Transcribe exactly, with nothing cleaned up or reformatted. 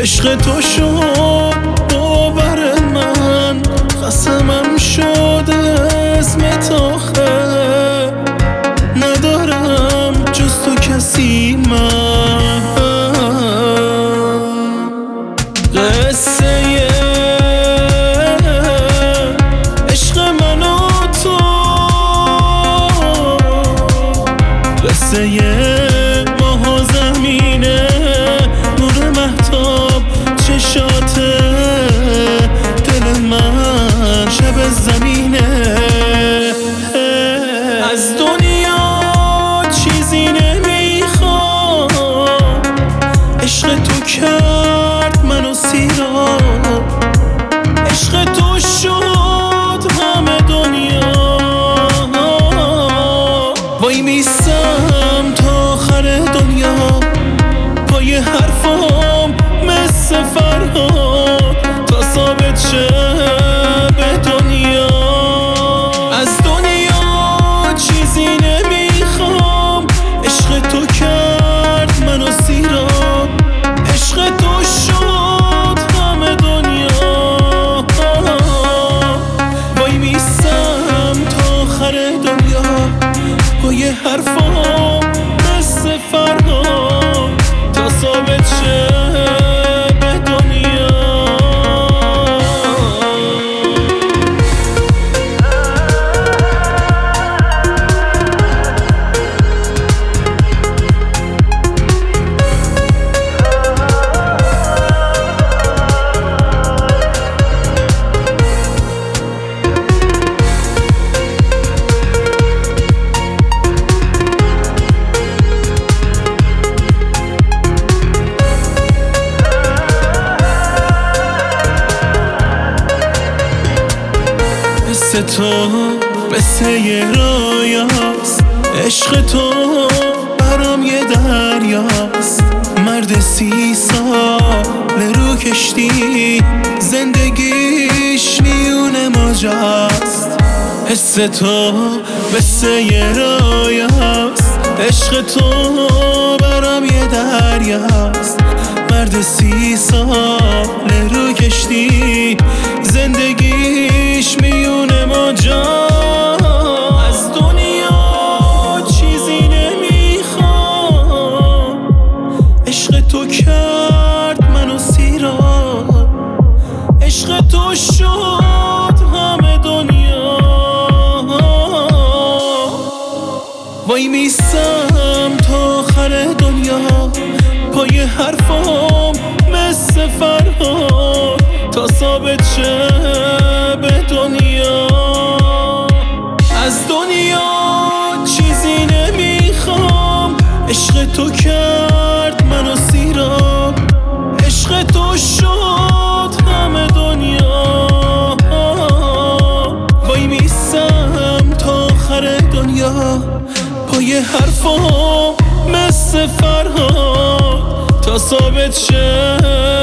عشق تو شد باور من، قسمم شده اسمت آخه، ندارم جز تو کسی من. قصه عشق من و تو، قصه ماه و زمینه، نور مهتاب چشات دل من، شب زمینه. از دنیا چیزی نمیخوام، عشق تو کرد منو سیراب، عشق تو شد همه دنیا. وای میستم تا آخر دنیا، پای حرفام مثل فرهاد، تا ثابت شه به دنیا. از دنیا چیزی نمیخوام، عشق تو کرد منو سیراب، عشق تو شد همه دنیا. وای میستم تا آخر دنیا، پای حرفام مثل فرهاد، تا ثابت شه به دنیا. قصه تو قصه یه رویاست، عشق تو برام یه دریاست. مرد سی سال رو کشتی، زندگیش میونه موجاست. حس تو قصه یه رویاست، عشق تو برام یه دریاست. مرد سی سال رو کشتی، زندگیش میونه موجاست. از دنیا چیزی نمیخوام، عشق تو کرد منو سیراب، عشق تو شد همه دنیا. وای میستم تا آخر دنیا، پای حرفام مثل فرهاد، تا ثابت شه به دنیا. از دنیا چیزی نمیخوام، عشق تو کرد منو سیراب، عشق تو شد همه دنیا. وای میستم تا آخر دنیا، پای حرفام مثل فرهاد، تا ثابت شه